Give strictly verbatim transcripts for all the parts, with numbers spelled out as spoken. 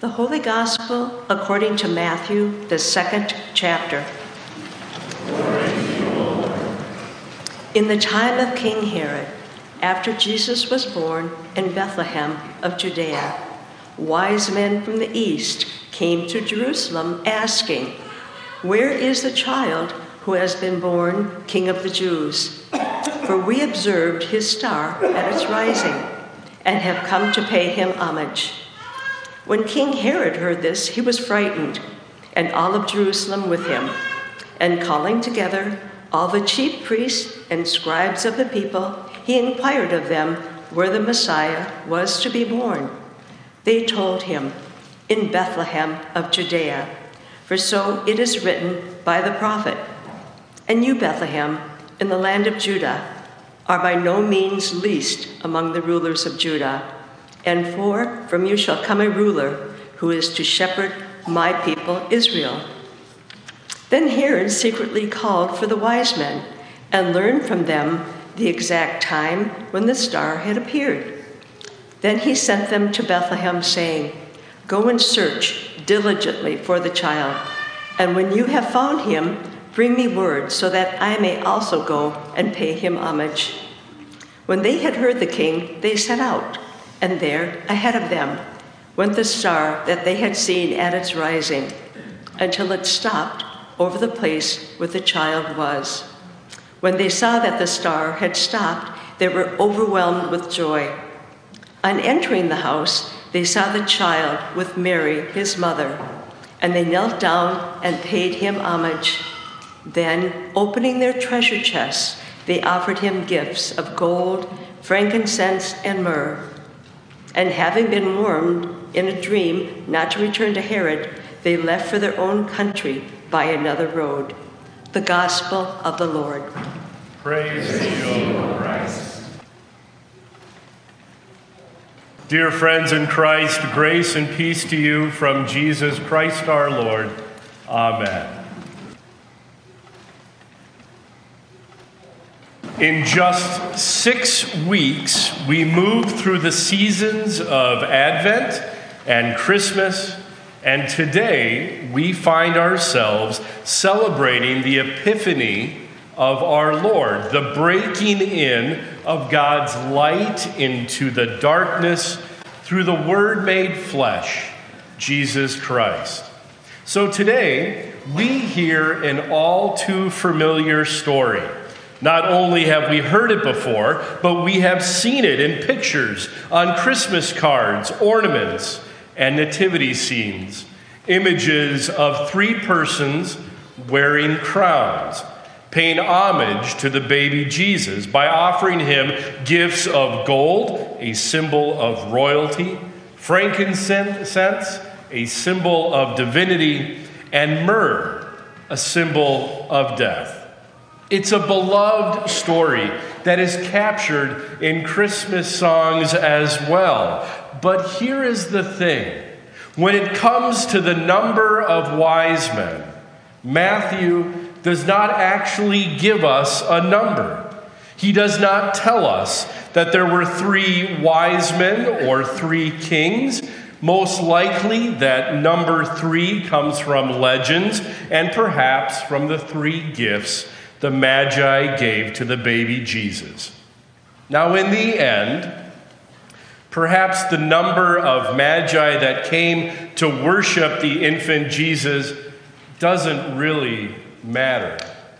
The Holy Gospel according to Matthew, the second chapter. In the time of King Herod, after Jesus was born in Bethlehem of Judea, wise men from the east came to Jerusalem asking, "Where is the child who has been born King of the Jews? For we observed his star at its rising and have come to pay him homage." When King Herod heard this, he was frightened, and all of Jerusalem with him. And calling together all the chief priests and scribes of the people, he inquired of them where the Messiah was to be born. They told him, "In Bethlehem of Judea, for so it is written by the prophet, 'And you, Bethlehem, in the land of Judah, are by no means least among the rulers of Judah. And for from you shall come a ruler who is to shepherd my people Israel.'" Then Herod secretly called for the wise men and learned from them the exact time when the star had appeared. Then he sent them to Bethlehem, saying, "Go and search diligently for the child, and when you have found him, bring me word so that I may also go and pay him homage." When they had heard the king, they set out. And there, ahead of them, went the star that they had seen at its rising, until it stopped over the place where the child was. When they saw that the star had stopped, they were overwhelmed with joy. On entering the house, they saw the child with Mary, his mother, and they knelt down and paid him homage. Then, opening their treasure chests, they offered him gifts of gold, frankincense, and myrrh. And having been warned in a dream not to return to Herod, they left for their own country by another road. The Gospel of the Lord. Praise to you, O Christ. Dear friends in Christ, grace and peace to you from Jesus Christ our Lord. Amen. In just six weeks, we move through the seasons of Advent and Christmas, and today we find ourselves celebrating the Epiphany of our Lord, the breaking in of God's light into the darkness through the Word made flesh, Jesus Christ. So today, we hear an all too familiar story. Not only have we heard it before, but we have seen it in pictures, on Christmas cards, ornaments, and nativity scenes. Images of three persons wearing crowns, paying homage to the baby Jesus by offering him gifts of gold, a symbol of royalty, frankincense, a symbol of divinity, and myrrh, a symbol of death. It's a beloved story that is captured in Christmas songs as well. But here is the thing. When it comes to the number of wise men, Matthew does not actually give us a number. He does not tell us that there were three wise men or three kings. Most likely that number three comes from legends and perhaps from the three gifts the Magi gave to the baby Jesus. Now, in the end, perhaps the number of Magi that came to worship the infant Jesus doesn't really matter.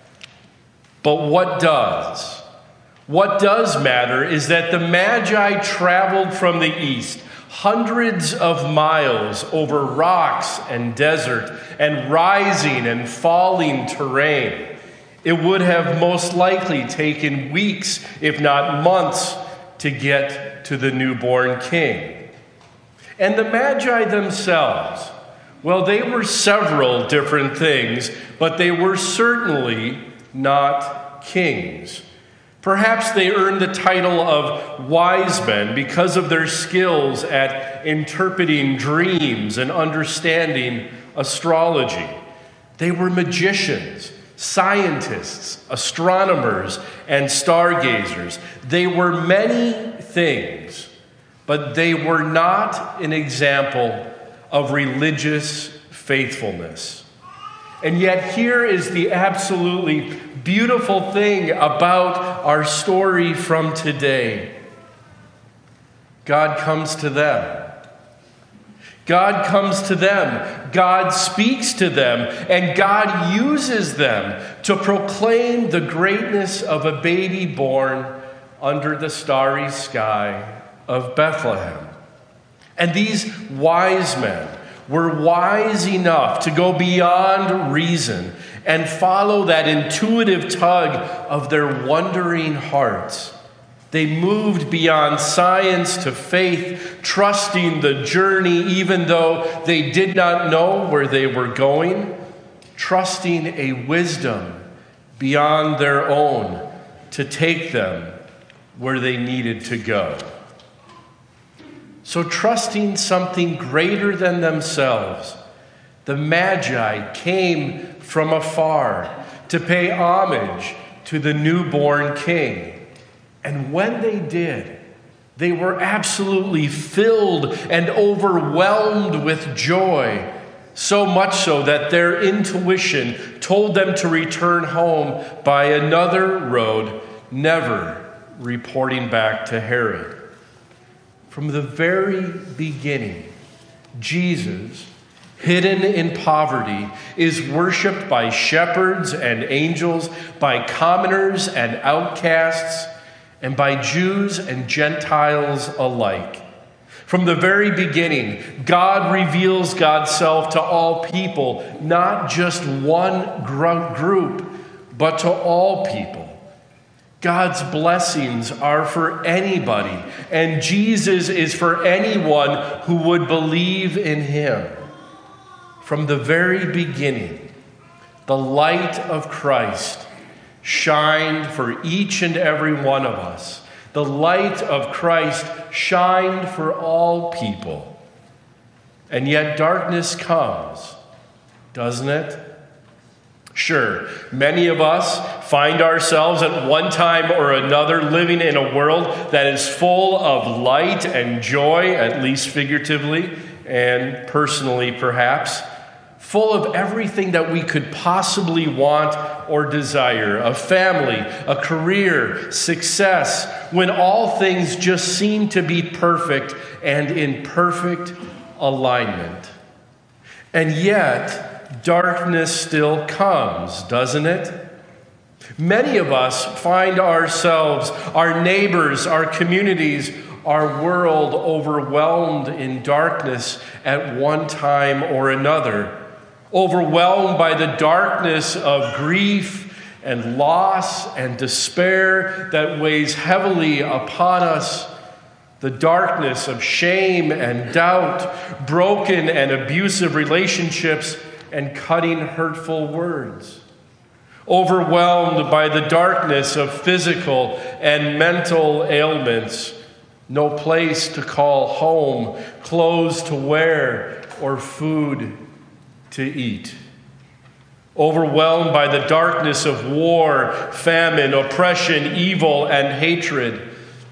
But what does? What does matter is that the Magi traveled from the east, hundreds of miles over rocks and desert and rising and falling terrain. It would have most likely taken weeks, if not months, to get to the newborn king. And the Magi themselves, well, they were several different things, but they were certainly not kings. Perhaps they earned the title of wise men because of their skills at interpreting dreams and understanding astrology. They were magicians, scientists, astronomers, and stargazers. They were many things, but they were not an example of religious faithfulness. And yet here is the absolutely beautiful thing about our story from today. God comes to them. God comes to them. God speaks to them. And God uses them to proclaim the greatness of a baby born under the starry sky of Bethlehem. And these wise men were wise enough to go beyond reason and follow that intuitive tug of their wondering hearts. They moved beyond science to faith, trusting the journey even though they did not know where they were going, trusting a wisdom beyond their own to take them where they needed to go. So trusting something greater than themselves, the Magi came from afar to pay homage to the newborn king. And when they did, they were absolutely filled and overwhelmed with joy, so much so that their intuition told them to return home by another road, never reporting back to Herod. From the very beginning, Jesus, hidden in poverty, is worshiped by shepherds and angels, by commoners and outcasts, and by Jews and Gentiles alike. From the very beginning, God reveals God's self to all people, not just one group, but to all people. God's blessings are for anybody, and Jesus is for anyone who would believe in him. From the very beginning, the light of Christ shined for each and every one of us. The light of Christ shined for all people. And yet darkness comes, doesn't it? Sure, many of us find ourselves at one time or another living in a world that is full of light and joy, at least figuratively and personally perhaps, full of everything that we could possibly want or desire, a family, a career, success, when all things just seem to be perfect and in perfect alignment. And yet, darkness still comes, doesn't it? Many of us find ourselves, our neighbors, our communities, our world overwhelmed in darkness at one time or another. Overwhelmed by the darkness of grief and loss and despair that weighs heavily upon us, the darkness of shame and doubt, broken and abusive relationships, and cutting hurtful words. Overwhelmed by the darkness of physical and mental ailments, no place to call home, clothes to wear, or food to eat. Overwhelmed by the darkness of war, famine, oppression, evil, and hatred.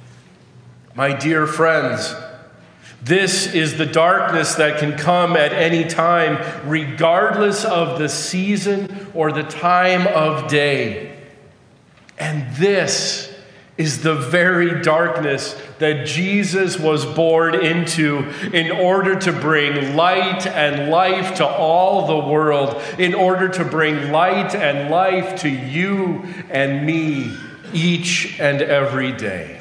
My dear friends, this is the darkness that can come at any time, regardless of the season or the time of day. And this is the very darkness that Jesus was born into in order to bring light and life to all the world, in order to bring light and life to you and me each and every day.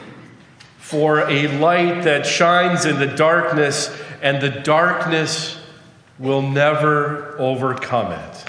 For a light that shines in the darkness, and the darkness will never overcome it.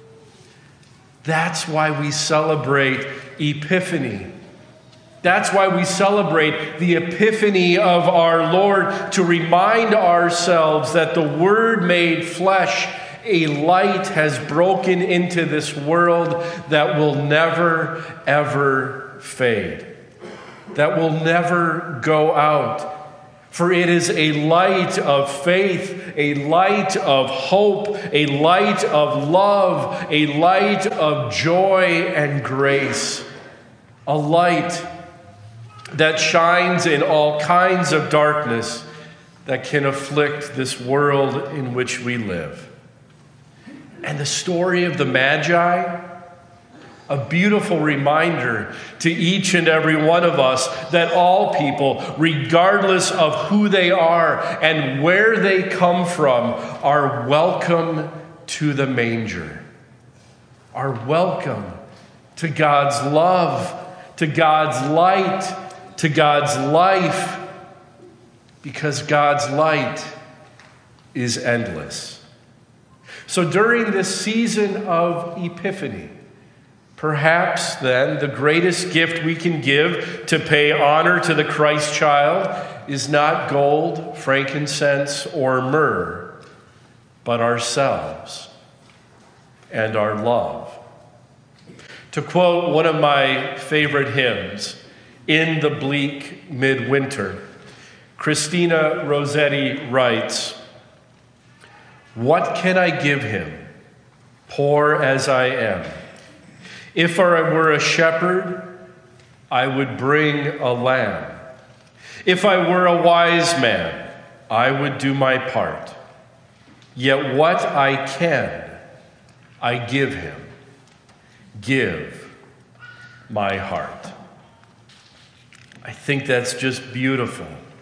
That's why we celebrate Epiphany. That's why we celebrate the epiphany of our Lord, to remind ourselves that the Word made flesh, a light has broken into this world that will never, ever fade, that will never go out. For it is a light of faith, a light of hope, a light of love, a light of joy and grace, a light that shines in all kinds of darkness, that can afflict this world in which we live. And the story of the Magi, a beautiful reminder to each and every one of us that all people, regardless of who they are and where they come from, are welcome to the manger, are welcome to God's love, to God's light, to God's life, because God's light is endless. So during this season of Epiphany, perhaps then the greatest gift we can give to pay honor to the Christ child is not gold, frankincense, or myrrh, but ourselves and our love. To quote one of my favorite hymns, In the Bleak Midwinter, Christina Rossetti writes, "What can I give him, poor as I am? If I were a shepherd, I would bring a lamb. If I were a wise man, I would do my part. Yet what I can, I give him. Give my heart." I think that's just beautiful.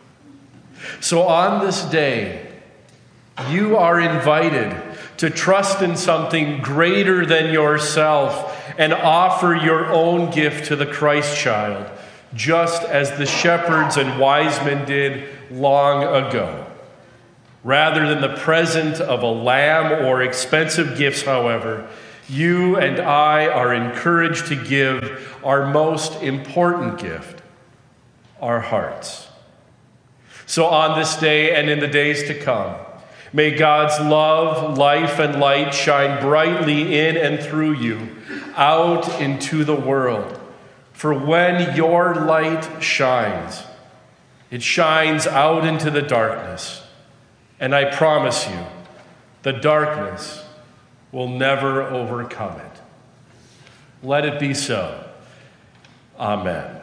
So on this day, you are invited to trust in something greater than yourself and offer your own gift to the Christ child, just as the shepherds and wise men did long ago. Rather than the present of a lamb or expensive gifts, however, you and I are encouraged to give our most important gift, our hearts. So on this day and in the days to come, may God's love, life, and light shine brightly in and through you, out into the world. For when your light shines, it shines out into the darkness. And I promise you, the darkness will never overcome it. Let it be so. Amen.